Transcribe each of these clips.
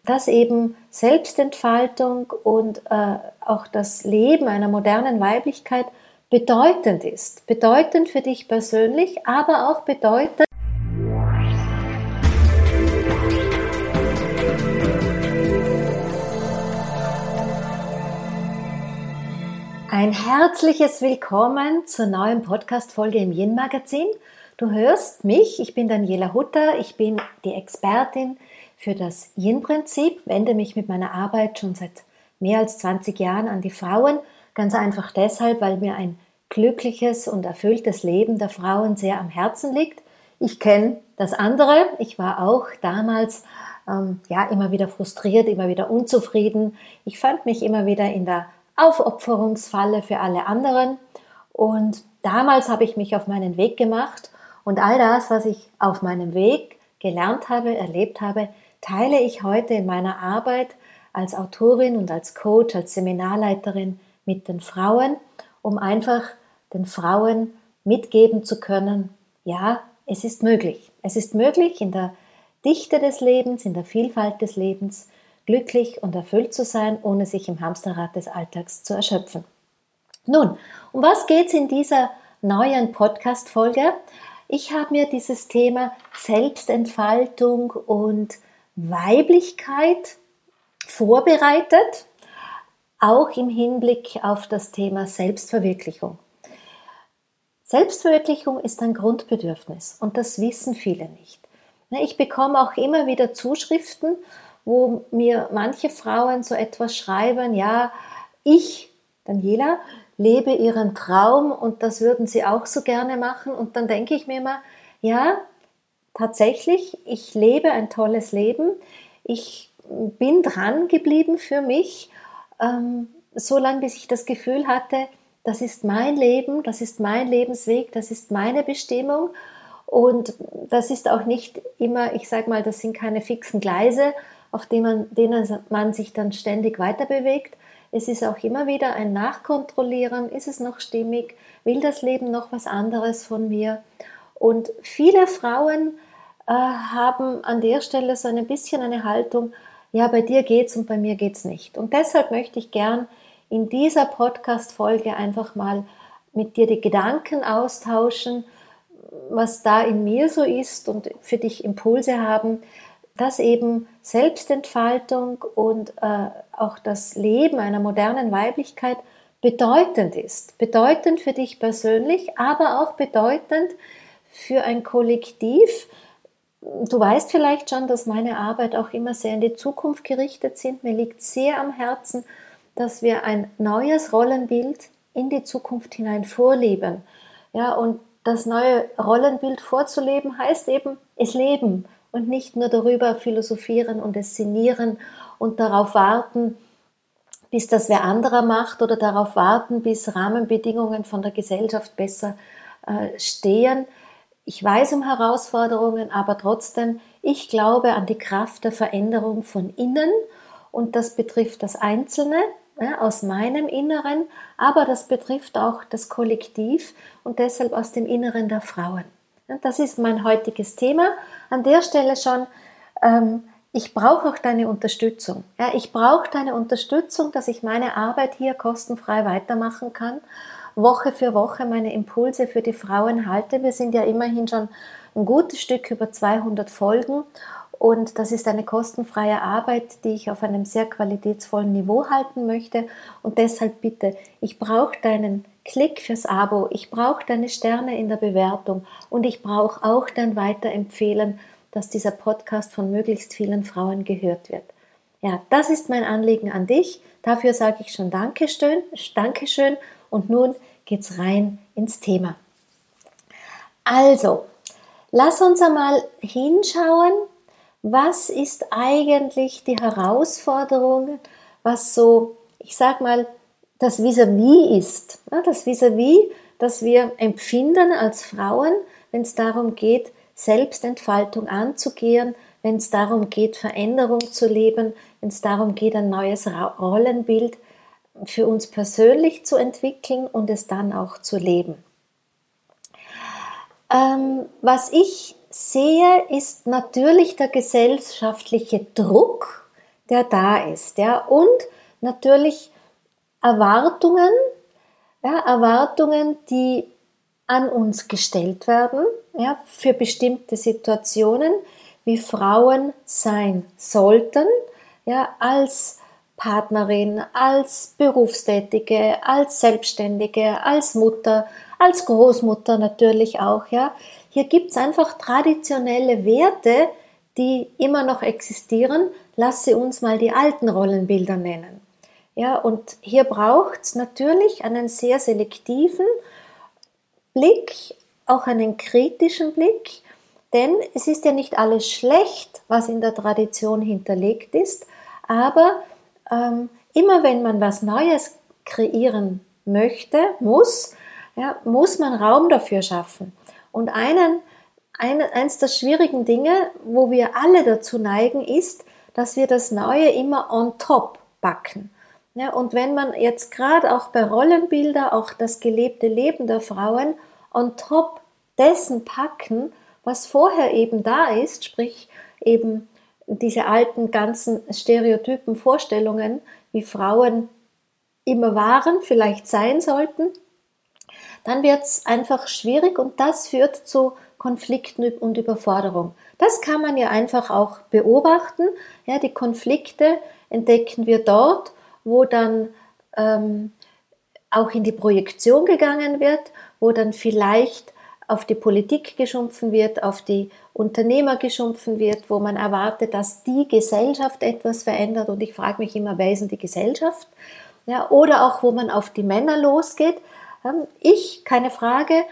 dass eben Selbstentfaltung und auch das Leben einer modernen Weiblichkeit bedeutend ist. Bedeutend für dich persönlich, aber auch bedeutend. Ein herzliches Willkommen zur neuen Podcast-Folge im Yin-Magazin. Du hörst mich, ich bin Daniela Hutter, ich bin die Expertin für das Yin-Prinzip, wende mich mit meiner Arbeit schon seit mehr als 20 Jahren an die Frauen, ganz einfach deshalb, weil mir ein glückliches und erfülltes Leben der Frauen sehr am Herzen liegt. Ich kenne das andere, ich war auch damals immer wieder frustriert, immer wieder unzufrieden. Ich fand mich immer wieder in der Aufopferungsfalle für alle anderen und damals habe ich mich auf meinen Weg gemacht und all das, was ich auf meinem Weg gelernt habe, erlebt habe, teile ich heute in meiner Arbeit als Autorin und als Coach, als Seminarleiterin mit den Frauen, um einfach den Frauen mitgeben zu können, ja, es ist möglich. Es ist möglich, in der Dichte des Lebens, in der Vielfalt des Lebens, glücklich und erfüllt zu sein, ohne sich im Hamsterrad des Alltags zu erschöpfen. Nun, um was geht es in dieser neuen Podcast-Folge? Ich habe mir dieses Thema Selbstentfaltung und Weiblichkeit vorbereitet, auch im Hinblick auf das Thema Selbstverwirklichung. Selbstverwirklichung ist ein Grundbedürfnis und das wissen viele nicht. Ich bekomme auch immer wieder Zuschriften, wo mir manche Frauen so etwas schreiben, ja, ich, Daniela, lebe ihren Traum und das würden sie auch so gerne machen. Und dann denke ich mir immer, ja, tatsächlich, ich lebe ein tolles Leben. Ich bin dran geblieben für mich, so lange, bis ich das Gefühl hatte, das ist mein Leben, das ist mein Lebensweg, das ist meine Bestimmung. Und das ist auch nicht immer, ich sage mal, das sind keine fixen Gleise, auf denen man sich dann ständig weiter bewegt. Es ist auch immer wieder ein Nachkontrollieren, ist es noch stimmig, will das Leben noch was anderes von mir? Und viele Frauen haben an der Stelle so ein bisschen eine Haltung, ja, bei dir geht's und bei mir geht's nicht. Und deshalb möchte ich gern in dieser Podcast-Folge einfach mal mit dir die Gedanken austauschen, was da in mir so ist und für dich Impulse haben, dass eben Selbstentfaltung und auch das Leben einer modernen Weiblichkeit bedeutend ist. Bedeutend für dich persönlich, aber auch bedeutend für ein Kollektiv. Du weißt vielleicht schon, dass meine Arbeit auch immer sehr in die Zukunft gerichtet sind. Mir liegt sehr am Herzen, dass wir ein neues Rollenbild in die Zukunft hinein vorleben. Ja, und das neue Rollenbild vorzuleben heißt eben es leben und nicht nur darüber philosophieren und es sinnieren und darauf warten, bis das wer anderer macht oder darauf warten, bis Rahmenbedingungen von der Gesellschaft besser stehen. Ich weiß um Herausforderungen, aber trotzdem, ich glaube an die Kraft der Veränderung von innen und das betrifft das Einzelne, ja, aus meinem Inneren, aber das betrifft auch das Kollektiv und deshalb aus dem Inneren der Frauen. Ja, das ist mein heutiges Thema. An der Stelle schon, ich brauche auch deine Unterstützung. Ja, ich brauche deine Unterstützung, dass ich meine Arbeit hier kostenfrei weitermachen kann, Woche für Woche meine Impulse für die Frauen halte. Wir sind ja immerhin schon ein gutes Stück über 200 Folgen. Und das ist eine kostenfreie Arbeit, die ich auf einem sehr qualitätsvollen Niveau halten möchte. Und deshalb bitte, ich brauche deinen Klick fürs Abo, ich brauche deine Sterne in der Bewertung und ich brauche auch dein Weiterempfehlen, dass dieser Podcast von möglichst vielen Frauen gehört wird. Ja, das ist mein Anliegen an dich. Dafür sage ich schon Dankeschön. Und nun geht's rein ins Thema. Also, lass uns einmal hinschauen, was ist eigentlich die Herausforderung, was so, ich sag mal, das Vis-à-vis ist. Das Vis-à-vis, das wir empfinden als Frauen, wenn es darum geht, Selbstentfaltung anzugehen, wenn es darum geht, Veränderung zu leben, wenn es darum geht, ein neues Rollenbild für uns persönlich zu entwickeln und es dann auch zu leben. Was ich sehe, ist natürlich der gesellschaftliche Druck, der da ist. Ja? Und natürlich Erwartungen, ja, Erwartungen, die an uns gestellt werden, ja, für bestimmte Situationen, wie Frauen sein sollten, ja, als Partnerin, als Berufstätige, als Selbstständige, als Mutter, als Großmutter natürlich auch. Ja. Hier gibt es einfach traditionelle Werte, die immer noch existieren. Lass sie uns mal die alten Rollenbilder nennen. Ja, und hier braucht es natürlich einen sehr selektiven Blick, auch einen kritischen Blick, denn es ist ja nicht alles schlecht, was in der Tradition hinterlegt ist, aber immer wenn man was Neues kreieren möchte, muss man Raum dafür schaffen. Und eins der schwierigen Dinge, wo wir alle dazu neigen, ist, dass wir das Neue immer on top packen. Ja, und wenn man jetzt gerade auch bei Rollenbilder, auch das gelebte Leben der Frauen on top dessen packen, was vorher eben da ist, sprich eben diese alten ganzen stereotypen Vorstellungen, wie Frauen immer waren, vielleicht sein sollten, dann wird es einfach schwierig und das führt zu Konflikten und Überforderung. Das kann man ja einfach auch beobachten. Ja, die Konflikte entdecken wir dort, wo dann auch in die Projektion gegangen wird, wo dann vielleicht auf die Politik geschumpfen wird, auf die Unternehmer geschumpfen wird, wo man erwartet, dass die Gesellschaft etwas verändert. Und ich frage mich immer, wer ist denn die Gesellschaft? Ja, oder auch, wo man auf die Männer losgeht. Ich, keine Frage,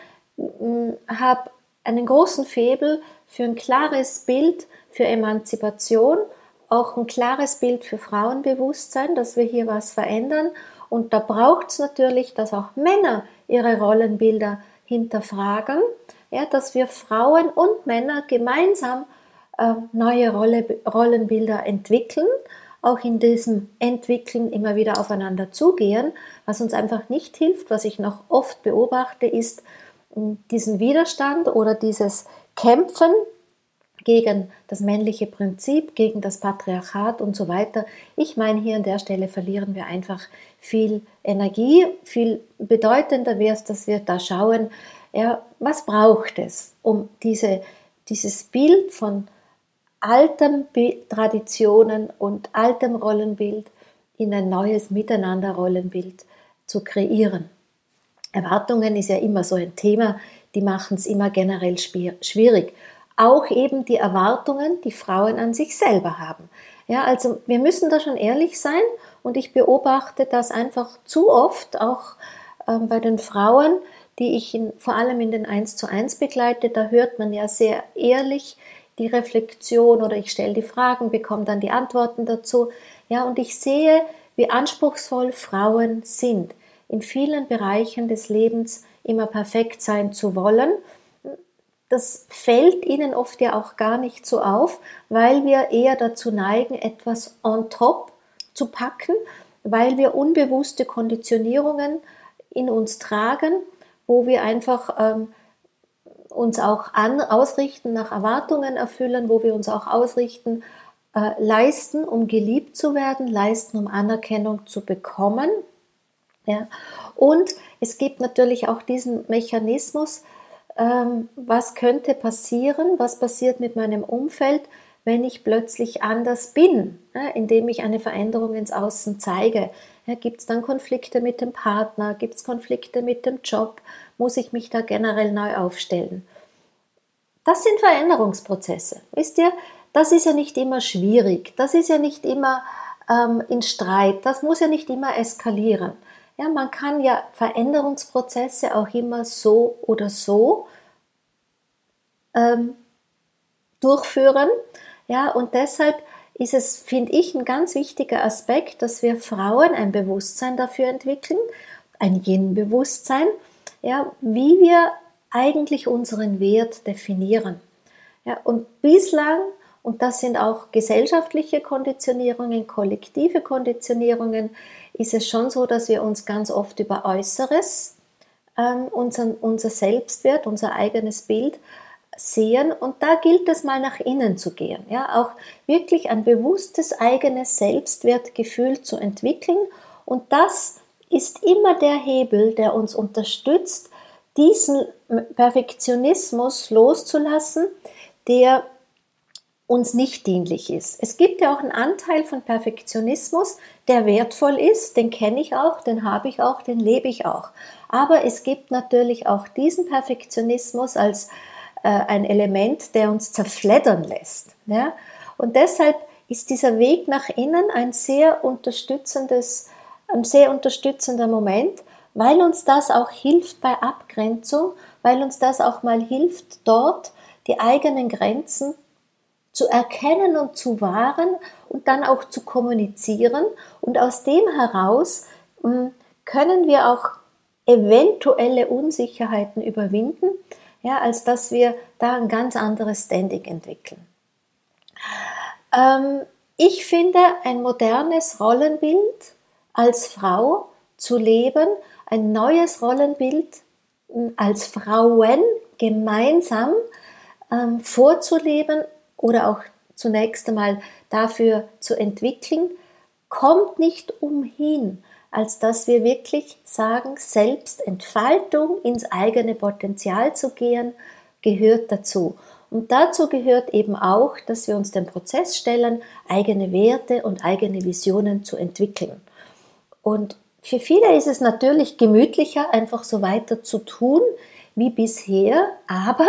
habe einen großen Faible für ein klares Bild für Emanzipation, auch ein klares Bild für Frauenbewusstsein, dass wir hier was verändern. Und da braucht es natürlich, dass auch Männer ihre Rollenbilder hinterfragen, ja, dass wir Frauen und Männer gemeinsam neue Rollenbilder entwickeln, auch in diesem Entwickeln immer wieder aufeinander zugehen. Was uns einfach nicht hilft, was ich noch oft beobachte, ist diesen Widerstand oder dieses Kämpfen gegen das männliche Prinzip, gegen das Patriarchat und so weiter. Ich meine, hier an der Stelle verlieren wir einfach viel Energie. Viel bedeutender wäre es, dass wir da schauen, ja, was braucht es, um dieses Bild von alten Traditionen und altem Rollenbild in ein neues Miteinander-Rollenbild zu kreieren. Erwartungen ist ja immer so ein Thema, die machen es immer generell schwierig. Auch eben die Erwartungen, die Frauen an sich selber haben. Ja, also wir müssen da schon ehrlich sein und ich beobachte das einfach zu oft, auch bei den Frauen, die ich vor allem in den 1:1 begleite, da hört man ja sehr ehrlich die Reflexion oder ich stelle die Fragen, bekomme dann die Antworten dazu. Ja, und ich sehe, wie anspruchsvoll Frauen sind, in vielen Bereichen des Lebens immer perfekt sein zu wollen. Das fällt ihnen oft ja auch gar nicht so auf, weil wir eher dazu neigen, etwas on top zu packen, weil wir unbewusste Konditionierungen in uns tragen, wo wir einfach uns auch ausrichten, nach Erwartungen erfüllen, wo wir uns auch ausrichten, leisten, um geliebt zu werden, leisten, um Anerkennung zu bekommen. Ja. Und es gibt natürlich auch diesen Mechanismus, was könnte passieren, was passiert mit meinem Umfeld, wenn ich plötzlich anders bin, ja, indem ich eine Veränderung ins Außen zeige. Ja, gibt es dann Konflikte mit dem Partner, gibt es Konflikte mit dem Job, muss ich mich da generell neu aufstellen? Das sind Veränderungsprozesse. Wisst ihr, das ist ja nicht immer schwierig, das ist ja nicht immer in Streit, das muss ja nicht immer eskalieren. Ja, man kann ja Veränderungsprozesse auch immer so oder so durchführen. Ja, und deshalb ist es, finde ich, ein ganz wichtiger Aspekt, dass wir Frauen ein Bewusstsein dafür entwickeln, ein Yin-Bewusstsein, ja, wie wir eigentlich unseren Wert definieren. Ja, und bislang, und das sind auch gesellschaftliche Konditionierungen, kollektive Konditionierungen, ist es schon so, dass wir uns ganz oft über Äußeres, unser Selbstwert, unser eigenes Bild sehen und da gilt es mal nach innen zu gehen, ja, auch wirklich ein bewusstes eigenes Selbstwertgefühl zu entwickeln und das ist immer der Hebel, der uns unterstützt, diesen Perfektionismus loszulassen, der uns nicht dienlich ist. Es gibt ja auch einen Anteil von Perfektionismus, der wertvoll ist, den kenne ich auch, den habe ich auch, den lebe ich auch. Aber es gibt natürlich auch diesen Perfektionismus als ein Element, der uns zerfleddern lässt. Ja? Und deshalb ist dieser Weg nach innen ein sehr unterstützender Moment, weil uns das auch hilft bei Abgrenzung, weil uns das auch mal hilft, dort die eigenen Grenzen zu erkennen und zu wahren und dann auch zu kommunizieren. Und aus dem heraus können wir auch eventuelle Unsicherheiten überwinden, ja, als dass wir da ein ganz anderes Standing entwickeln. Ich finde, ein modernes Rollenbild als Frau zu leben, ein neues Rollenbild als Frauen gemeinsam vorzuleben oder auch zunächst einmal dafür zu entwickeln, kommt nicht umhin, als dass wir wirklich sagen, Selbstentfaltung, ins eigene Potenzial zu gehen, gehört dazu. Und dazu gehört eben auch, dass wir uns den Prozess stellen, eigene Werte und eigene Visionen zu entwickeln. Und für viele ist es natürlich gemütlicher, einfach so weiter zu tun wie bisher, aber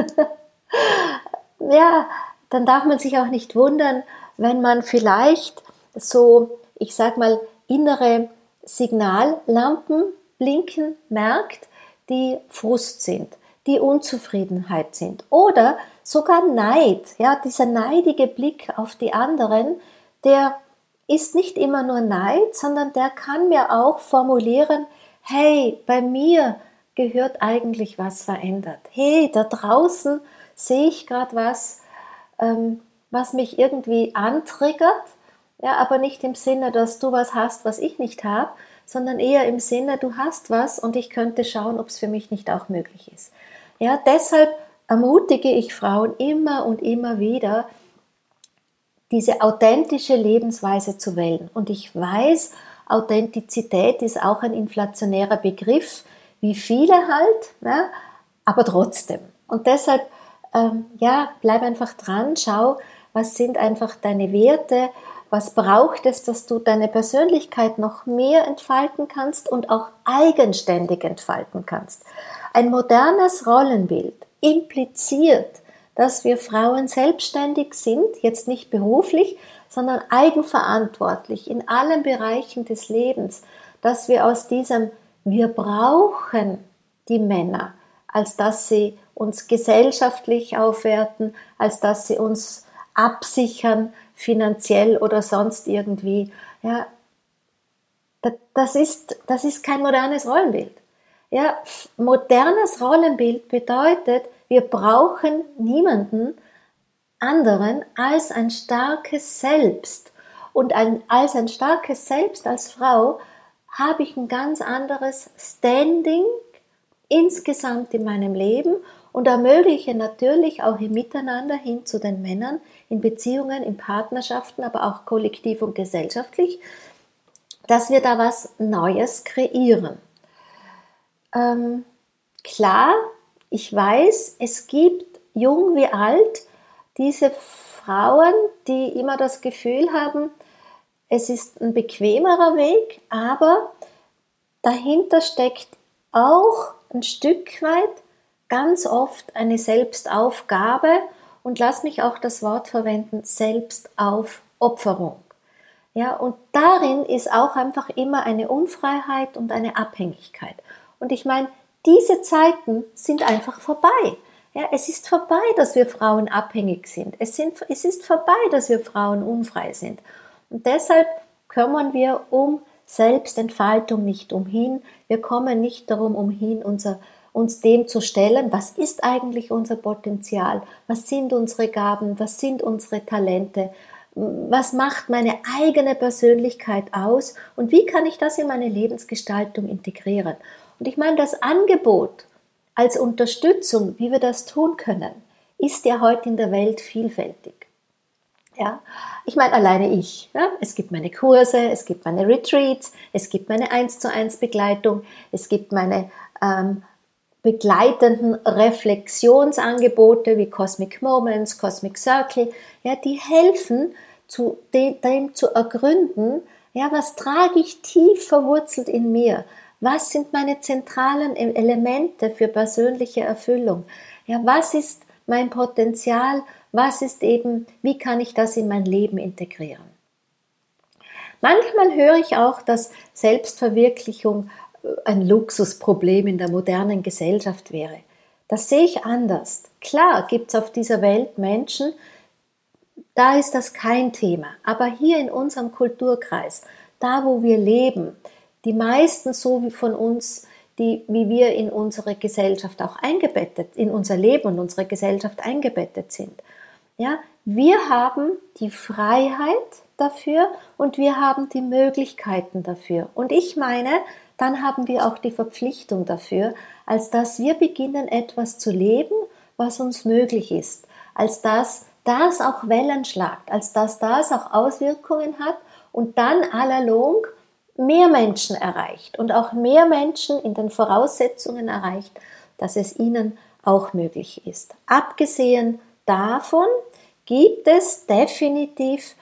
ja, dann darf man sich auch nicht wundern, wenn man vielleicht so, ich sag mal, innere Signallampen blinken merkt, die Frust sind, die Unzufriedenheit sind oder sogar Neid. Ja, dieser neidige Blick auf die anderen, der ist nicht immer nur Neid, sondern der kann mir auch formulieren, hey, bei mir gehört eigentlich was verändert. Hey, da draußen sehe ich gerade was, was mich irgendwie antriggert, ja, aber nicht im Sinne, dass du was hast, was ich nicht habe, sondern eher im Sinne, du hast was und ich könnte schauen, ob es für mich nicht auch möglich ist. Ja, deshalb ermutige ich Frauen immer und immer wieder, diese authentische Lebensweise zu wählen. Und ich weiß, Authentizität ist auch ein inflationärer Begriff, wie viele halt, ja, aber trotzdem. Und deshalb, ja, bleib einfach dran, schau, was sind einfach deine Werte, was braucht es, dass du deine Persönlichkeit noch mehr entfalten kannst und auch eigenständig entfalten kannst. Ein modernes Rollenbild impliziert, dass wir Frauen selbstständig sind, jetzt nicht beruflich, sondern eigenverantwortlich in allen Bereichen des Lebens, dass wir aus diesem wir brauchen die Männer, als dass sie uns gesellschaftlich aufwerten, als dass sie uns absichern, finanziell oder sonst irgendwie. Ja, das ist kein modernes Rollenbild. Ja, modernes Rollenbild bedeutet, wir brauchen niemanden anderen als ein starkes Selbst. Und als ein starkes Selbst als Frau habe ich ein ganz anderes Standing insgesamt in meinem Leben und ermögliche natürlich auch im Miteinander hin zu den Männern, in Beziehungen, in Partnerschaften, aber auch kollektiv und gesellschaftlich, dass wir da was Neues kreieren. Klar, ich weiß, es gibt jung wie alt diese Frauen, die immer das Gefühl haben, es ist ein bequemerer Weg, aber dahinter steckt auch ein Stück weit ganz oft eine Selbstaufgabe und lass mich auch das Wort verwenden, Selbstaufopferung. Ja, und darin ist auch einfach immer eine Unfreiheit und eine Abhängigkeit. Und ich meine, diese Zeiten sind einfach vorbei. Ja, es ist vorbei, dass wir Frauen abhängig sind. Es ist vorbei, dass wir Frauen unfrei sind. Und deshalb kümmern wir um Selbstentfaltung nicht umhin. Wir kommen nicht darum umhin, uns dem zu stellen, was ist eigentlich unser Potenzial, was sind unsere Gaben, was sind unsere Talente, was macht meine eigene Persönlichkeit aus und wie kann ich das in meine Lebensgestaltung integrieren. Und ich meine, das Angebot als Unterstützung, wie wir das tun können, ist ja heute in der Welt vielfältig. Ja, ich meine alleine ich. Ja? Es gibt meine Kurse, es gibt meine Retreats, es gibt meine 1:1 Begleitung, es gibt meine begleitenden Reflexionsangebote wie Cosmic Moments, Cosmic Circle, ja, die helfen, dem zu ergründen, ja, was trage ich tief verwurzelt in mir? Was sind meine zentralen Elemente für persönliche Erfüllung? Ja, was ist mein Potenzial? Was ist eben, wie kann ich das in mein Leben integrieren? Manchmal höre ich auch, dass Selbstverwirklichung ein Luxusproblem in der modernen Gesellschaft wäre. Das sehe ich anders. Klar gibt es auf dieser Welt Menschen, da ist das kein Thema. Aber hier in unserem Kulturkreis, da wo wir leben, die meisten so wie von uns, wie wir in unsere Gesellschaft auch eingebettet, in unser Leben und unsere Gesellschaft eingebettet sind. Ja, wir haben die Freiheit dafür und wir haben die Möglichkeiten dafür. Und ich meine, dann haben wir auch die Verpflichtung dafür, als dass wir beginnen, etwas zu leben, was uns möglich ist, als dass das auch Wellen schlagt, als dass das auch Auswirkungen hat und dann à la longue mehr Menschen erreicht und auch mehr Menschen in den Voraussetzungen erreicht, dass es ihnen auch möglich ist. Abgesehen davon gibt es definitiv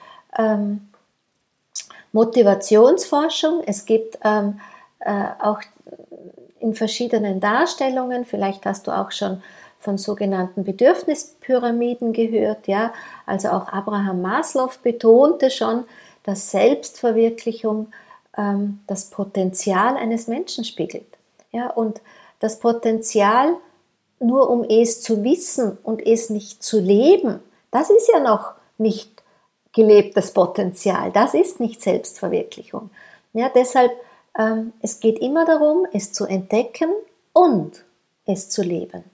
Motivationsforschung, es gibt auch in verschiedenen Darstellungen, vielleicht hast du auch schon von sogenannten Bedürfnispyramiden gehört, ja, also auch Abraham Maslow betonte schon, dass Selbstverwirklichung das Potenzial eines Menschen spiegelt, ja, und das Potenzial, nur um es zu wissen und es nicht zu leben, das ist ja noch nicht gelebtes Potenzial, das ist nicht Selbstverwirklichung, ja, deshalb es geht immer darum, es zu entdecken und es zu leben.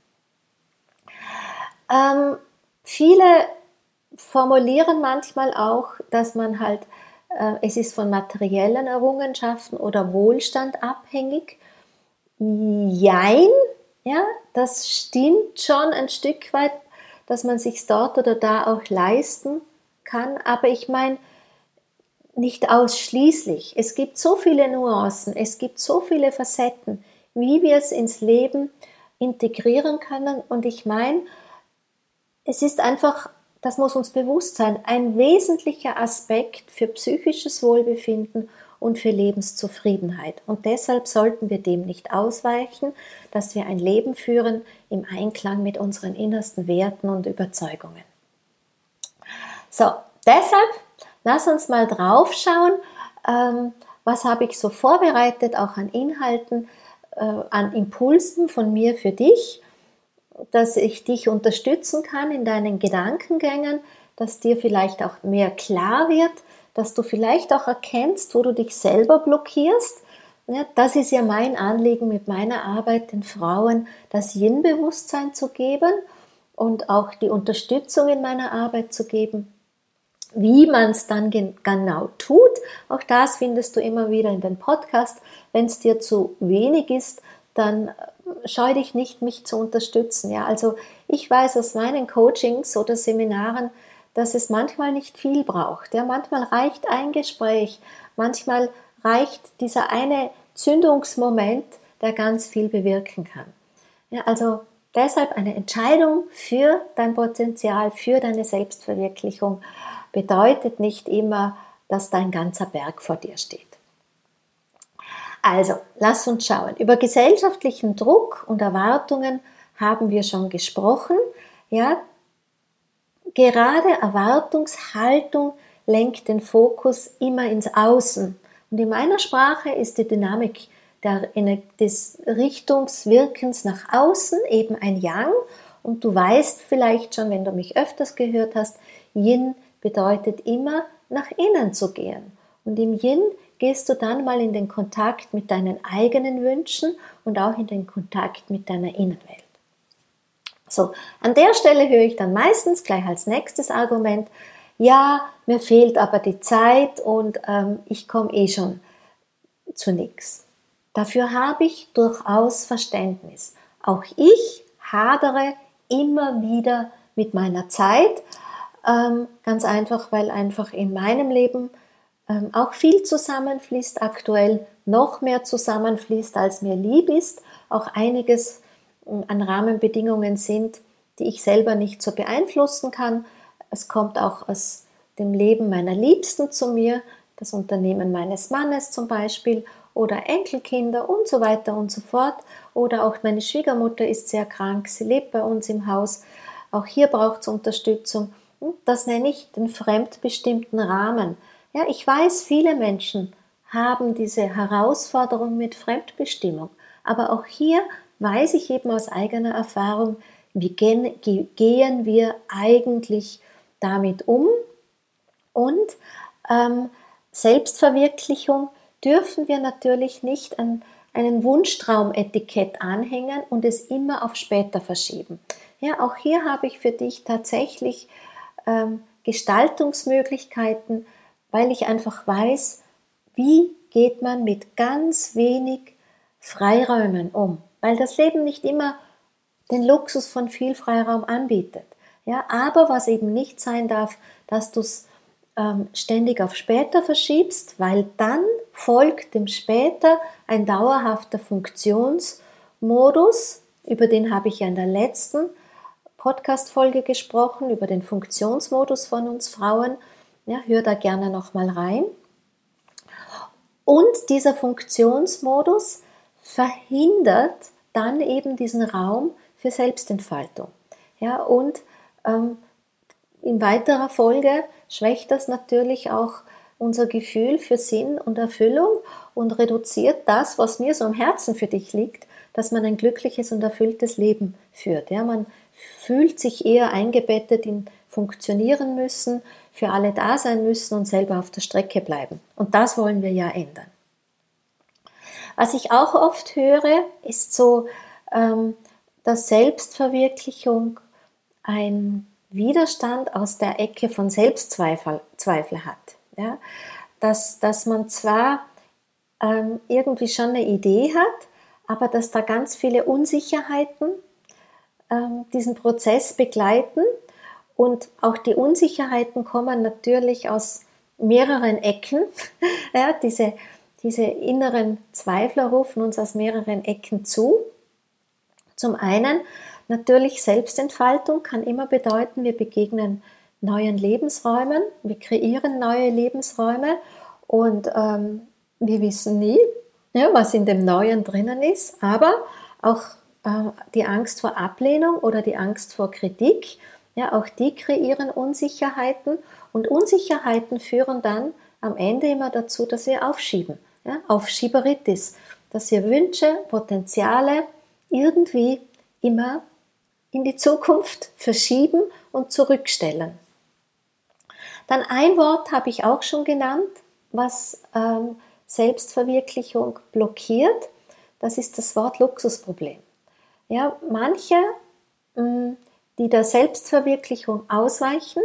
Viele formulieren manchmal auch, dass man halt, es ist von materiellen Errungenschaften oder Wohlstand abhängig. Jein, ja, das stimmt schon ein Stück weit, dass man sich dort oder da auch leisten kann, aber ich meine, nicht ausschließlich. Es gibt so viele Nuancen, es gibt so viele Facetten, wie wir es ins Leben integrieren können. Und ich meine, es ist einfach, das muss uns bewusst sein, ein wesentlicher Aspekt für psychisches Wohlbefinden und für Lebenszufriedenheit. Und deshalb sollten wir dem nicht ausweichen, dass wir ein Leben führen im Einklang mit unseren innersten Werten und Überzeugungen. So, deshalb lass uns mal drauf schauen, was habe ich so vorbereitet, auch an Inhalten, an Impulsen von mir für dich, dass ich dich unterstützen kann in deinen Gedankengängen, dass dir vielleicht auch mehr klar wird, dass du vielleicht auch erkennst, wo du dich selber blockierst. Ja, das ist ja mein Anliegen mit meiner Arbeit, den Frauen das Yin-Bewusstsein zu geben und auch die Unterstützung in meiner Arbeit zu geben. Wie man es dann genau tut, auch das findest du immer wieder in den Podcast. Wenn es dir zu wenig ist, dann scheu dich nicht, mich zu unterstützen. Ja, also ich weiß aus meinen Coachings oder Seminaren, dass es manchmal nicht viel braucht. Ja, manchmal reicht ein Gespräch, manchmal reicht dieser eine Zündungsmoment, der ganz viel bewirken kann. Ja, also deshalb eine Entscheidung für dein Potenzial, für deine Selbstverwirklichung bedeutet nicht immer, dass dein ganzer Berg vor dir steht. Also, lass uns schauen. Über gesellschaftlichen Druck und Erwartungen haben wir schon gesprochen. Ja, gerade Erwartungshaltung lenkt den Fokus immer ins Außen. Und in meiner Sprache ist die Dynamik des Richtungswirkens nach außen eben ein Yang. Und du weißt vielleicht schon, wenn du mich öfters gehört hast, Yin bedeutet immer nach innen zu gehen. Und im Yin gehst du dann mal in den Kontakt mit deinen eigenen Wünschen und auch in den Kontakt mit deiner Innenwelt. So, an der Stelle höre ich dann meistens gleich als nächstes Argument, ja, mir fehlt aber die Zeit und ich komme eh schon zu nichts. Dafür habe ich durchaus Verständnis. Auch ich hadere immer wieder mit meiner Zeit. Ganz einfach, weil einfach in meinem Leben auch viel zusammenfließt, aktuell noch mehr zusammenfließt, als mir lieb ist. Auch einiges an Rahmenbedingungen sind, die ich selber nicht so beeinflussen kann. Es kommt auch aus dem Leben meiner Liebsten zu mir, das Unternehmen meines Mannes zum Beispiel oder Enkelkinder und so weiter und so fort. Oder auch meine Schwiegermutter ist sehr krank, sie lebt bei uns im Haus. Auch hier braucht es Unterstützung. Das nenne ich den fremdbestimmten Rahmen. Ja, ich weiß, viele Menschen haben diese Herausforderung mit Fremdbestimmung. Aber auch hier weiß ich eben aus eigener Erfahrung, wie gehen wir eigentlich damit um. Und Selbstverwirklichung dürfen wir natürlich nicht an einen Wunschtraumetikett anhängen und es immer auf später verschieben. Ja, auch hier habe ich für dich tatsächlich Gestaltungsmöglichkeiten, weil ich einfach weiß, wie geht man mit ganz wenig Freiräumen um. Weil das Leben nicht immer den Luxus von viel Freiraum anbietet. Ja, aber was eben nicht sein darf, dass du es ständig auf später verschiebst, weil dann folgt dem später ein dauerhafter Funktionsmodus, über den habe ich ja in der letzten Podcast-Folge gesprochen, über den Funktionsmodus von uns Frauen. Ja, hör da gerne nochmal rein. Und dieser Funktionsmodus verhindert dann eben diesen Raum für Selbstentfaltung. Ja, und in weiterer Folge schwächt das natürlich auch unser Gefühl für Sinn und Erfüllung und reduziert das, was mir so am Herzen für dich liegt, dass man ein glückliches und erfülltes Leben führt. Ja, man fühlt sich eher eingebettet in funktionieren müssen, für alle da sein müssen und selber auf der Strecke bleiben. Und das wollen wir ja ändern. Was ich auch oft höre, ist so, dass Selbstverwirklichung ein Widerstand aus der Ecke von Selbstzweifel hat. Ja? Dass man zwar irgendwie schon eine Idee hat, aber dass da ganz viele Unsicherheiten diesen Prozess begleiten und auch die Unsicherheiten kommen natürlich aus mehreren Ecken. Ja, diese inneren Zweifler rufen uns aus mehreren Ecken zu. Zum einen natürlich Selbstentfaltung kann immer bedeuten, wir begegnen neuen Lebensräumen, wir kreieren neue Lebensräume und wir wissen nie, ja, was in dem Neuen drinnen ist, aber auch die Angst vor Ablehnung oder die Angst vor Kritik, ja, auch die kreieren Unsicherheiten und Unsicherheiten führen dann am Ende immer dazu, dass wir aufschieben, ja, Aufschieberitis, dass wir Wünsche, Potenziale irgendwie immer in die Zukunft verschieben und zurückstellen. Dann ein Wort habe ich auch schon genannt, was Selbstverwirklichung blockiert. Das ist das Wort Luxusproblem. Ja, manche, die der Selbstverwirklichung ausweichen,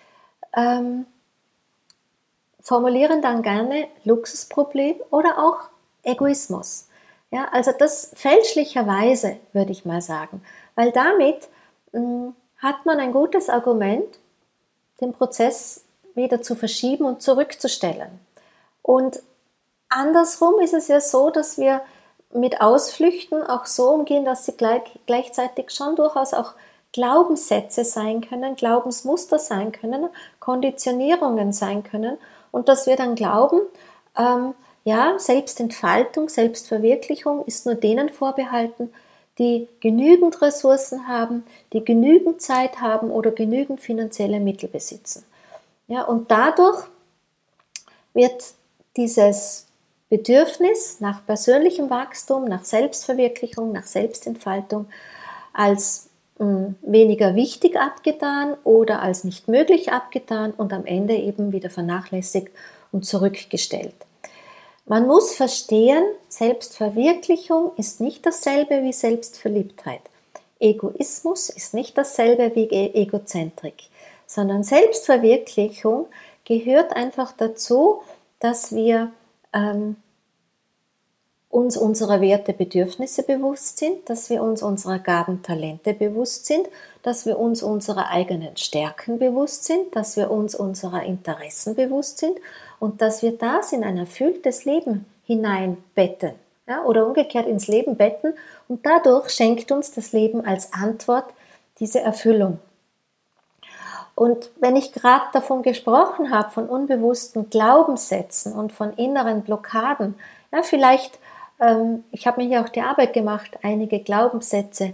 formulieren dann gerne Luxusproblem oder auch Egoismus. Ja, also das fälschlicherweise, würde ich mal sagen, weil damit hat man ein gutes Argument, den Prozess wieder zu verschieben und zurückzustellen. Und andersrum ist es ja so, dass wir mit Ausflüchten auch so umgehen, dass sie gleichzeitig schon durchaus auch Glaubenssätze sein können, Glaubensmuster sein können, Konditionierungen sein können und dass wir dann glauben, ja, Selbstentfaltung, Selbstverwirklichung ist nur denen vorbehalten, die genügend Ressourcen haben, die genügend Zeit haben oder genügend finanzielle Mittel besitzen. Ja, und dadurch wird dieses Bedürfnis nach persönlichem Wachstum, nach Selbstverwirklichung, nach Selbstentfaltung als weniger wichtig abgetan oder als nicht möglich abgetan und am Ende eben wieder vernachlässigt und zurückgestellt. Man muss verstehen, Selbstverwirklichung ist nicht dasselbe wie Selbstverliebtheit. Egoismus ist nicht dasselbe wie Egozentrik, sondern Selbstverwirklichung gehört einfach dazu, dass wir uns unserer Werte, Bedürfnisse bewusst sind, dass wir uns unserer Gaben, Talente bewusst sind, dass wir uns unserer eigenen Stärken bewusst sind, dass wir uns unserer Interessen bewusst sind und dass wir das in ein erfülltes Leben hineinbetten, ja, oder umgekehrt ins Leben betten, und dadurch schenkt uns das Leben als Antwort diese Erfüllung. Und wenn ich gerade davon gesprochen habe, von unbewussten Glaubenssätzen und von inneren Blockaden, ja, vielleicht, ich habe mir hier auch die Arbeit gemacht, einige Glaubenssätze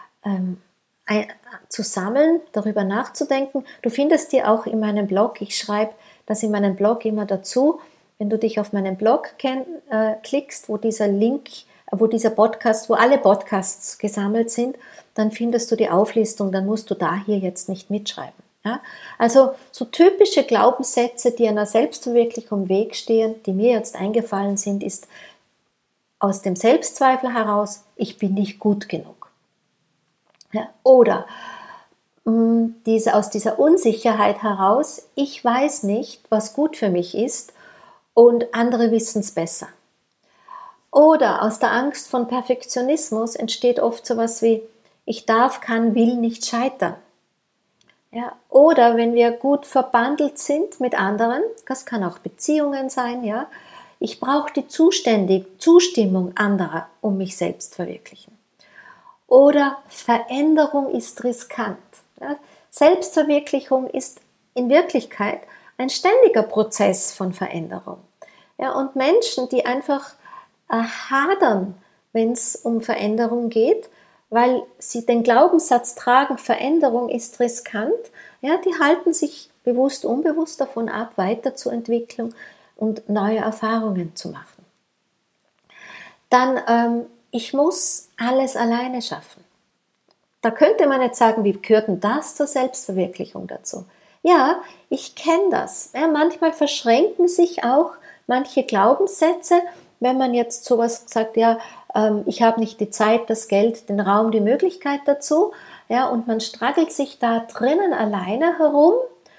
zu sammeln, darüber nachzudenken. Du findest die auch in meinem Blog. Ich schreibe das in meinem Blog immer dazu. Wenn du dich auf meinen Blog klickst, wo dieser Link, wo dieser Podcast, wo alle Podcasts gesammelt sind, dann findest du die Auflistung, dann musst du da hier jetzt nicht mitschreiben. Ja? Also so typische Glaubenssätze, die einer Selbstverwirklichung im Weg stehen, die mir jetzt eingefallen sind, ist aus dem Selbstzweifel heraus, ich bin nicht gut genug. Ja? Oder aus dieser Unsicherheit heraus, ich weiß nicht, was gut für mich ist und andere wissen es besser. Oder aus der Angst von Perfektionismus entsteht oft sowas wie, ich darf, kann, will nicht scheitern. Ja, oder wenn wir gut verbandelt sind mit anderen, das kann auch Beziehungen sein, ja, ich brauche die Zustimmung anderer, um mich selbst zu verwirklichen. Oder Veränderung ist riskant. Ja, Selbstverwirklichung ist in Wirklichkeit ein ständiger Prozess von Veränderung. Ja, und Menschen, die einfach hadern, wenn es um Veränderung geht, weil sie den Glaubenssatz tragen, Veränderung ist riskant, ja, die halten sich bewusst, unbewusst davon ab, weiterzuentwickeln und neue Erfahrungen zu machen. Dann, ich muss alles alleine schaffen. Da könnte man jetzt sagen, wie gehört denn das zur Selbstverwirklichung dazu? Ja, ich kenne das. Ja, manchmal verschränken sich auch manche Glaubenssätze, wenn man jetzt sowas sagt, ja, ich habe nicht die Zeit, das Geld, den Raum, die Möglichkeit dazu, ja, und man struggelt sich da drinnen alleine herum,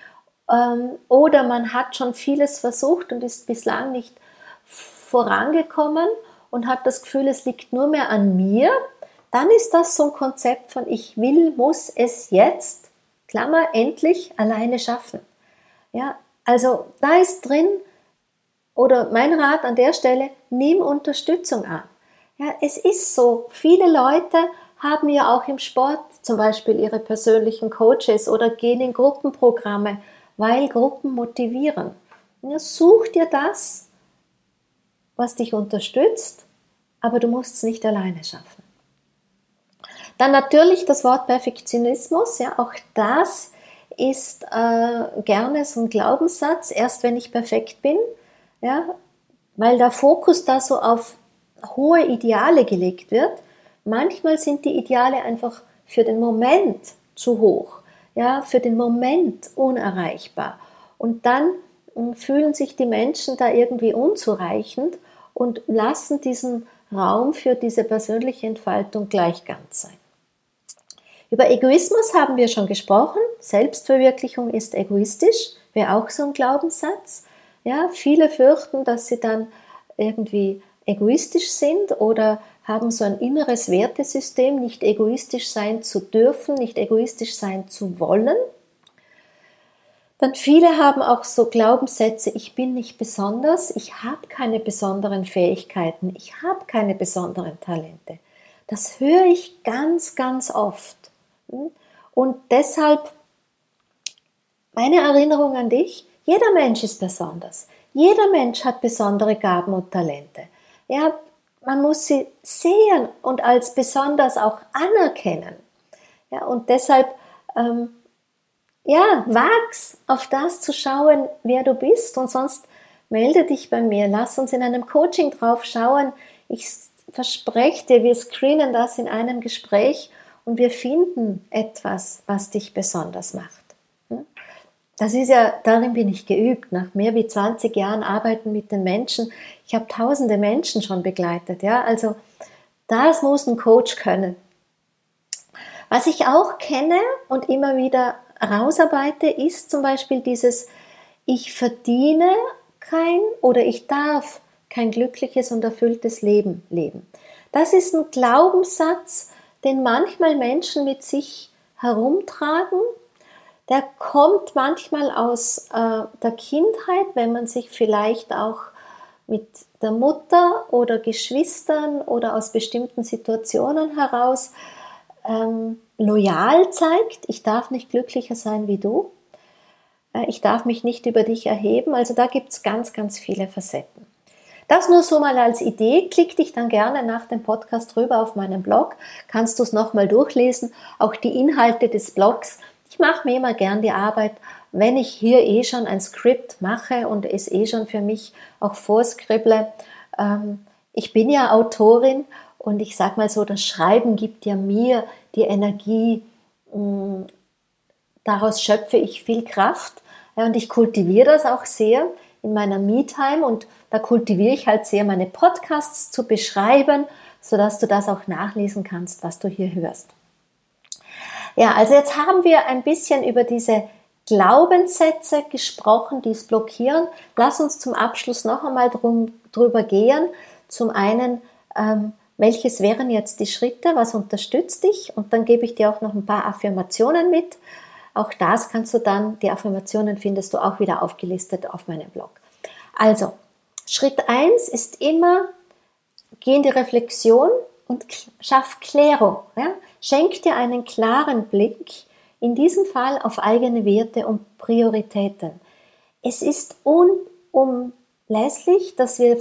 oder man hat schon vieles versucht und ist bislang nicht vorangekommen und hat das Gefühl, es liegt nur mehr an mir, dann ist das so ein Konzept von ich will, muss es jetzt, Klammer, endlich alleine schaffen. Ja, also da ist drin, oder mein Rat an der Stelle, nimm Unterstützung an. Ja, es ist so, viele Leute haben ja auch im Sport zum Beispiel ihre persönlichen Coaches oder gehen in Gruppenprogramme, weil Gruppen motivieren. Ja, such dir das, was dich unterstützt, aber du musst es nicht alleine schaffen. Dann natürlich das Wort Perfektionismus, ja, auch das ist gerne so ein Glaubenssatz, erst wenn ich perfekt bin, ja, weil der Fokus da so auf hohe Ideale gelegt wird. Manchmal sind die Ideale einfach für den Moment zu hoch, ja, für den Moment unerreichbar. Und dann fühlen sich die Menschen da irgendwie unzureichend und lassen diesen Raum für diese persönliche Entfaltung gleich ganz sein. Über Egoismus haben wir schon gesprochen. Selbstverwirklichung ist egoistisch, wäre auch so ein Glaubenssatz. Ja, viele fürchten, dass sie dann irgendwie egoistisch sind oder haben so ein inneres Wertesystem, nicht egoistisch sein zu dürfen, nicht egoistisch sein zu wollen. Dann viele haben auch so Glaubenssätze, ich bin nicht besonders, ich habe keine besonderen Fähigkeiten, ich habe keine besonderen Talente. Das höre ich ganz, ganz oft. Und deshalb meine Erinnerung an dich, jeder Mensch ist besonders. Jeder Mensch hat besondere Gaben und Talente. Ja, man muss sie sehen und als besonders auch anerkennen. Ja, und deshalb, wag's auf das zu schauen, wer du bist, und sonst melde dich bei mir. Lass uns in einem Coaching drauf schauen. Ich verspreche dir, wir screenen das in einem Gespräch und wir finden etwas, was dich besonders macht. Das ist ja, darin bin ich geübt, nach mehr wie 20 Jahren Arbeiten mit den Menschen. Ich habe tausende Menschen schon begleitet, ja, also das muss ein Coach können. Was ich auch kenne und immer wieder rausarbeite, ist zum Beispiel dieses, ich verdiene kein oder ich darf kein glückliches und erfülltes Leben leben. Das ist ein Glaubenssatz, den manchmal Menschen mit sich herumtragen. Der kommt manchmal aus der Kindheit, wenn man sich vielleicht auch mit der Mutter oder Geschwistern oder aus bestimmten Situationen heraus loyal zeigt. Ich darf nicht glücklicher sein wie du. Ich darf mich nicht über dich erheben. Also da gibt es ganz, ganz viele Facetten. Das nur so mal als Idee. Klick dich dann gerne nach dem Podcast rüber auf meinen Blog. Kannst du es nochmal durchlesen. Auch die Inhalte des Blogs. Ich mache mir immer gern die Arbeit, wenn ich hier schon ein Skript mache und es schon für mich auch vorskrible. Ich bin ja Autorin und ich sage mal so, das Schreiben gibt ja mir die Energie. Daraus schöpfe ich viel Kraft. Und ich kultiviere das auch sehr in meiner Me-Time und da kultiviere ich halt sehr, meine Podcasts zu beschreiben, sodass du das auch nachlesen kannst, was du hier hörst. Ja, also jetzt haben wir ein bisschen über diese Glaubenssätze gesprochen, die es blockieren. Lass uns zum Abschluss noch einmal drüber gehen. Zum einen, welches wären jetzt die Schritte, was unterstützt dich? Und dann gebe ich dir auch noch ein paar Affirmationen mit. Auch das kannst du dann, die Affirmationen findest du auch wieder aufgelistet auf meinem Blog. Also, Schritt 1 ist immer, geh in die Reflexion und schaff Klärung. Ja? Schenk dir einen klaren Blick, in diesem Fall auf eigene Werte und Prioritäten. Es ist unumlässlich, dass wir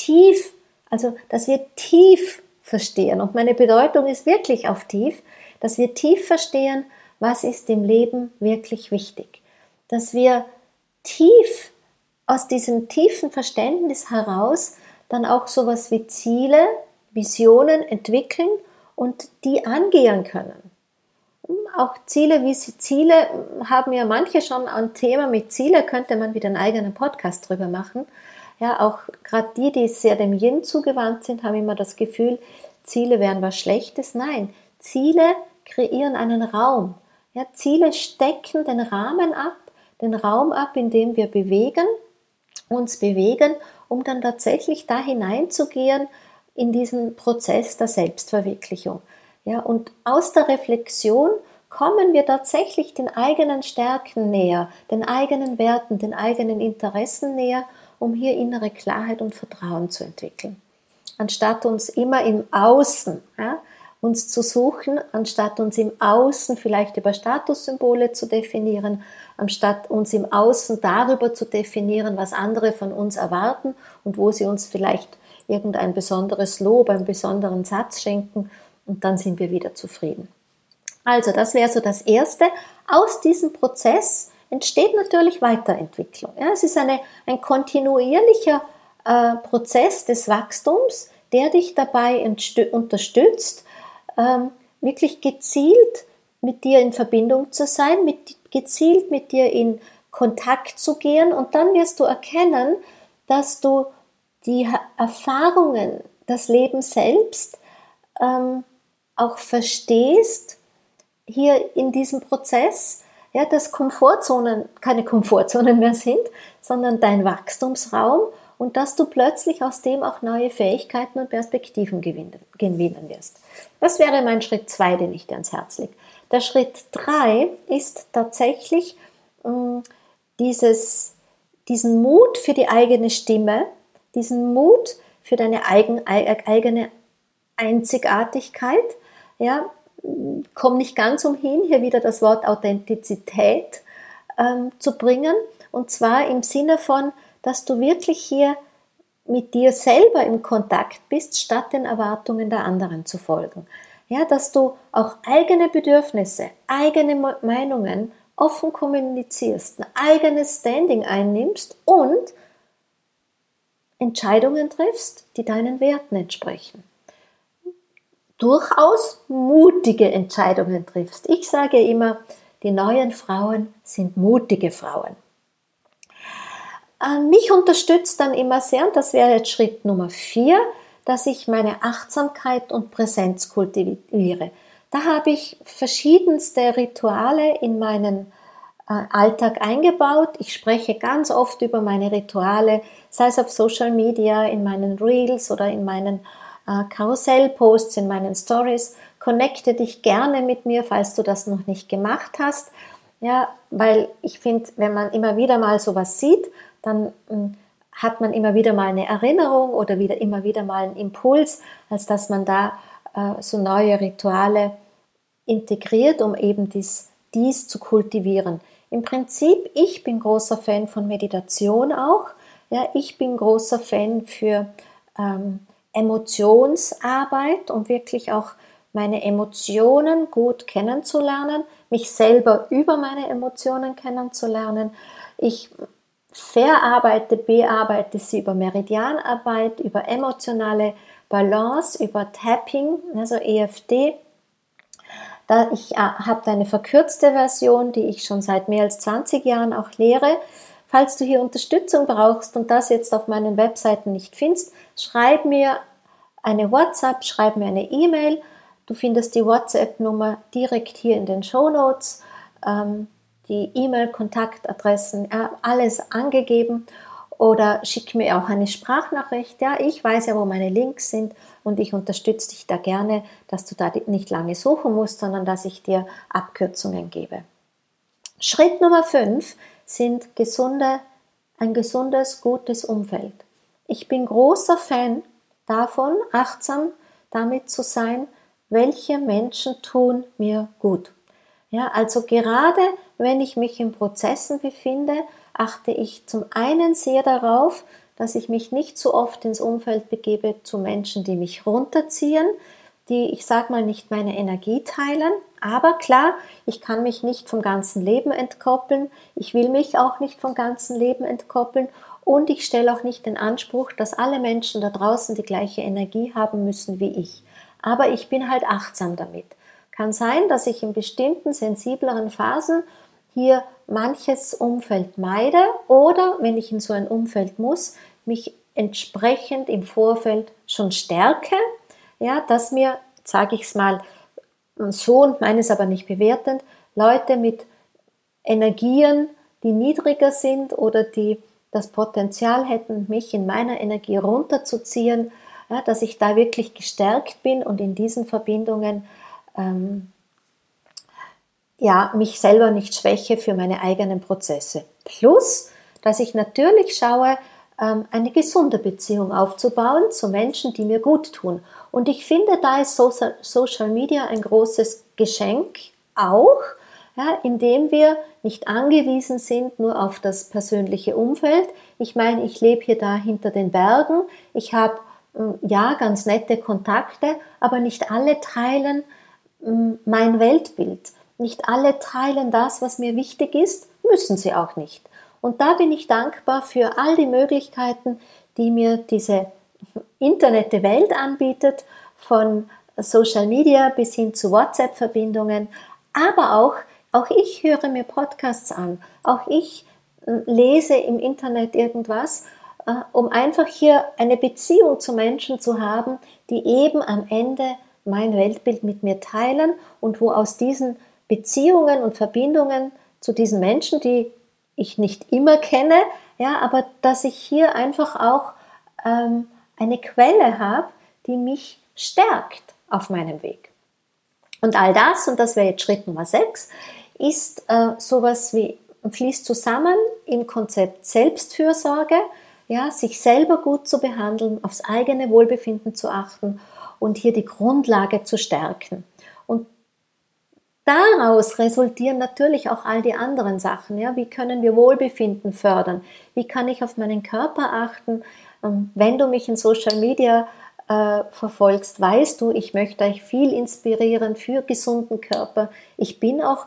tief verstehen. Und meine Bedeutung ist wirklich auf tief, dass wir tief verstehen, was ist im Leben wirklich wichtig. Dass wir tief aus diesem tiefen Verständnis heraus dann auch sowas wie Ziele, Visionen entwickeln und die angehen können. Auch Ziele haben ja manche schon ein Thema mit Ziele, könnte man wieder einen eigenen Podcast drüber machen. Ja, auch gerade die sehr dem Yin zugewandt sind, haben immer das Gefühl, Ziele wären was Schlechtes. Nein, Ziele kreieren einen Raum. Ja, Ziele stecken den Raum ab, in dem wir uns bewegen, um dann tatsächlich da hineinzugehen in diesen Prozess der Selbstverwirklichung. Ja, und aus der Reflexion kommen wir tatsächlich den eigenen Stärken näher, den eigenen Werten, den eigenen Interessen näher, um hier innere Klarheit und Vertrauen zu entwickeln. Anstatt uns immer im Außen, uns zu suchen, anstatt uns im Außen vielleicht über Statussymbole zu definieren, anstatt uns im Außen darüber zu definieren, was andere von uns erwarten und wo sie uns vielleicht irgendein besonderes Lob, einen besonderen Satz schenken und dann sind wir wieder zufrieden. Also das wäre so das Erste. Aus diesem Prozess entsteht natürlich Weiterentwicklung. Ja, es ist ein kontinuierlicher Prozess des Wachstums, der dich dabei unterstützt, wirklich gezielt mit dir in Verbindung zu sein, gezielt mit dir in Kontakt zu gehen und dann wirst du erkennen, dass du die Erfahrungen, das Leben selbst auch verstehst, hier in diesem Prozess, ja, dass Komfortzonen keine Komfortzonen mehr sind, sondern dein Wachstumsraum und dass du plötzlich aus dem auch neue Fähigkeiten und Perspektiven gewinnen wirst. Das wäre mein Schritt 2, den ich dir ans Herz lege. Der Schritt 3 ist tatsächlich diesen Mut für die eigene Stimme, diesen Mut für deine eigene Einzigartigkeit. Ja, komm nicht ganz umhin, hier wieder das Wort Authentizität zu bringen. Und zwar im Sinne von, dass du wirklich hier mit dir selber im Kontakt bist, statt den Erwartungen der anderen zu folgen. Ja, dass du auch eigene Bedürfnisse, eigene Meinungen offen kommunizierst, ein eigenes Standing einnimmst und Entscheidungen triffst, die deinen Werten entsprechen. Durchaus mutige Entscheidungen triffst. Ich sage immer, die neuen Frauen sind mutige Frauen. Mich unterstützt dann immer sehr, und das wäre jetzt Schritt Nummer 4, dass ich meine Achtsamkeit und Präsenz kultiviere. Da habe ich verschiedenste Rituale in meinen Alltag eingebaut. Ich spreche ganz oft über meine Rituale, sei es auf Social Media, in meinen Reels oder in meinen Karussellposts, in meinen Stories. Connecte dich gerne mit mir, falls du das noch nicht gemacht hast. Ja, weil ich finde, wenn man immer wieder mal sowas sieht, dann hat man immer wieder mal eine Erinnerung oder immer wieder mal einen Impuls, als dass man da so neue Rituale integriert, um eben dies zu kultivieren. Im Prinzip, ich bin großer Fan von Meditation auch. Ja, ich bin großer Fan für Emotionsarbeit, um wirklich auch meine Emotionen gut kennenzulernen, mich selber über meine Emotionen kennenzulernen. Ich bearbeite sie über Meridianarbeit, über emotionale Balance, über Tapping, also EFT. Ich habe eine verkürzte Version, die ich schon seit mehr als 20 Jahren auch lehre. Falls du hier Unterstützung brauchst und das jetzt auf meinen Webseiten nicht findest, schreib mir eine WhatsApp, schreib mir eine E-Mail. Du findest die WhatsApp-Nummer direkt hier in den Shownotes, die E-Mail-Kontaktadressen, alles angegeben. Oder schick mir auch eine Sprachnachricht. Ja, ich weiß ja, wo meine Links sind und ich unterstütze dich da gerne, dass du da nicht lange suchen musst, sondern dass ich dir Abkürzungen gebe. Schritt Nummer 5 sind ein gesundes, gutes Umfeld. Ich bin großer Fan davon, achtsam damit zu sein, welche Menschen tun mir gut. Ja, also gerade wenn ich mich in Prozessen befinde, achte ich zum einen sehr darauf, dass ich mich nicht so oft ins Umfeld begebe zu Menschen, die mich runterziehen, die, ich sag mal, nicht meine Energie teilen. Aber klar, ich kann mich nicht vom ganzen Leben entkoppeln. Ich will mich auch nicht vom ganzen Leben entkoppeln. Und ich stelle auch nicht den Anspruch, dass alle Menschen da draußen die gleiche Energie haben müssen wie ich. Aber ich bin halt achtsam damit. Kann sein, dass ich in bestimmten sensibleren Phasen hier manches Umfeld meide oder, wenn ich in so ein Umfeld muss, mich entsprechend im Vorfeld schon stärke, ja, dass mir, sage ich es mal so und meine es aber nicht bewertend, Leute mit Energien, die niedriger sind oder die das Potenzial hätten, mich in meiner Energie runterzuziehen, ja, dass ich da wirklich gestärkt bin und in diesen Verbindungen mich selber nicht schwäche für meine eigenen Prozesse. Plus, dass ich natürlich schaue, eine gesunde Beziehung aufzubauen zu Menschen, die mir gut tun. Und ich finde, da ist Social Media ein großes Geschenk auch, ja, indem wir nicht angewiesen sind nur auf das persönliche Umfeld. Ich meine, ich lebe hier da hinter den Bergen, ich habe ganz nette Kontakte, aber nicht alle teilen mein Weltbild. Nicht alle teilen das, was mir wichtig ist, müssen sie auch nicht. Und da bin ich dankbar für all die Möglichkeiten, die mir diese Internet-Welt anbietet, von Social Media bis hin zu WhatsApp-Verbindungen. Aber auch ich höre mir Podcasts an, auch ich lese im Internet irgendwas, um einfach hier eine Beziehung zu Menschen zu haben, die eben am Ende mein Weltbild mit mir teilen und wo aus diesen Beziehungen und Verbindungen zu diesen Menschen, die ich nicht immer kenne, ja, aber dass ich hier einfach auch eine Quelle habe, die mich stärkt auf meinem Weg. Und all das, und das wäre jetzt Schritt Nummer 6, ist sowas wie, fließt zusammen im Konzept Selbstfürsorge, ja, sich selber gut zu behandeln, aufs eigene Wohlbefinden zu achten und hier die Grundlage zu stärken. Und daraus resultieren natürlich auch all die anderen Sachen. Ja? Wie können wir Wohlbefinden fördern? Wie kann ich auf meinen Körper achten? Wenn du mich in Social Media verfolgst, weißt du, ich möchte euch viel inspirieren für gesunden Körper. Ich bin auch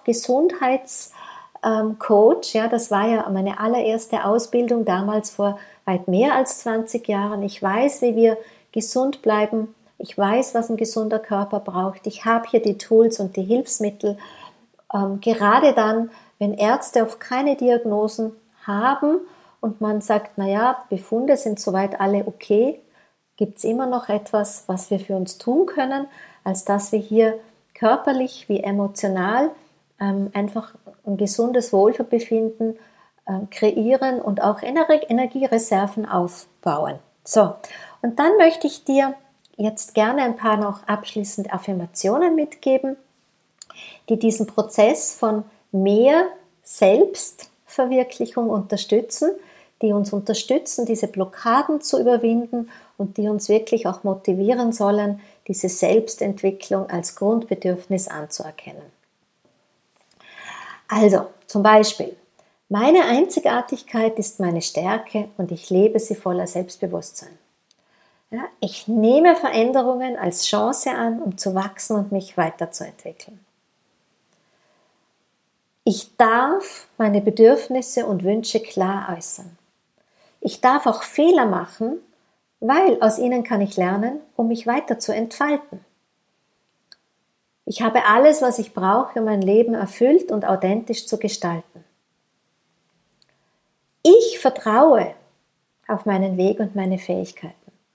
Gesundheitscoach. Ja? Das war ja meine allererste Ausbildung damals vor weit mehr als 20 Jahren. Ich weiß, wie wir gesund bleiben. Ich weiß, was ein gesunder Körper braucht. Ich habe hier die Tools und die Hilfsmittel. Gerade dann, wenn Ärzte oft keine Diagnosen haben und man sagt, naja, Befunde sind soweit alle okay, gibt es immer noch etwas, was wir für uns tun können, als dass wir hier körperlich wie emotional einfach ein gesundes Wohlbefinden kreieren und auch Energiereserven aufbauen. So, und dann möchte ich dir jetzt gerne ein paar noch abschließende Affirmationen mitgeben, die diesen Prozess von mehr Selbstverwirklichung unterstützen, die uns unterstützen, diese Blockaden zu überwinden und die uns wirklich auch motivieren sollen, diese Selbstentwicklung als Grundbedürfnis anzuerkennen. Also, zum Beispiel, meine Einzigartigkeit ist meine Stärke und ich lebe sie voller Selbstbewusstsein. Ja, ich nehme Veränderungen als Chance an, um zu wachsen und mich weiterzuentwickeln. Ich darf meine Bedürfnisse und Wünsche klar äußern. Ich darf auch Fehler machen, weil aus ihnen kann ich lernen, um mich weiter zu entfalten. Ich habe alles, was ich brauche, um mein Leben erfüllt und authentisch zu gestalten. Ich vertraue auf meinen Weg und meine Fähigkeiten.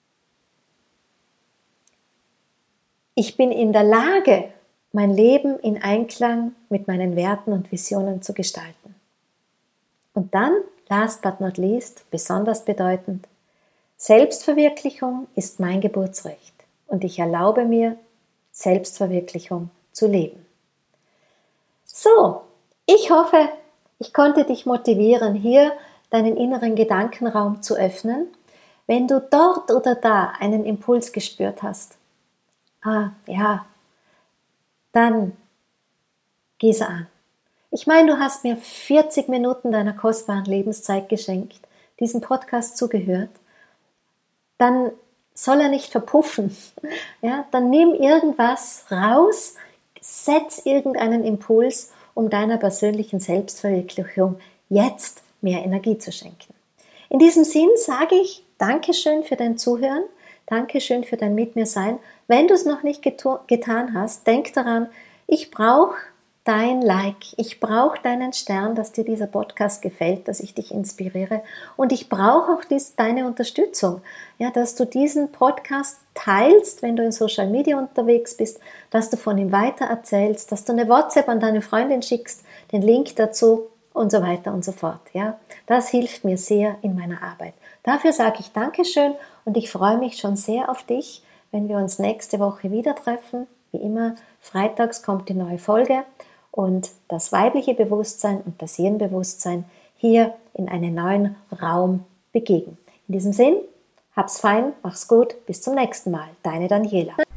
Ich bin in der Lage, mein Leben in Einklang mit meinen Werten und Visionen zu gestalten. Und dann, last but not least, besonders bedeutend, Selbstverwirklichung ist mein Geburtsrecht und ich erlaube mir, Selbstverwirklichung zu leben. So, ich hoffe, ich konnte dich motivieren, hier deinen inneren Gedankenraum zu öffnen. Wenn du dort oder da einen Impuls gespürt hast, dann geh sie an. Ich meine, du hast mir 40 Minuten deiner kostbaren Lebenszeit geschenkt, diesem Podcast zugehört. Dann soll er nicht verpuffen. Ja, dann nimm irgendwas raus, setz irgendeinen Impuls, um deiner persönlichen Selbstverwirklichung jetzt mehr Energie zu schenken. In diesem Sinn sage ich Dankeschön für dein Zuhören, Dankeschön für dein Mit mir Sein. Wenn du es noch nicht getan hast, denk daran, ich brauche dein Like, ich brauche deinen Stern, dass dir dieser Podcast gefällt, dass ich dich inspiriere und ich brauche auch deine Unterstützung, ja, dass du diesen Podcast teilst, wenn du in Social Media unterwegs bist, dass du von ihm weiter erzählst, dass du eine WhatsApp an deine Freundin schickst, den Link dazu und so weiter und so fort. Ja. Das hilft mir sehr in meiner Arbeit. Dafür sage ich Dankeschön und ich freue mich schon sehr auf dich, wenn wir uns nächste Woche wieder treffen. Wie immer, freitags kommt die neue Folge und das weibliche Bewusstsein und das Hirnbewusstsein hier in einen neuen Raum begegnen. In diesem Sinn, hab's fein, mach's gut, bis zum nächsten Mal. Deine Daniela.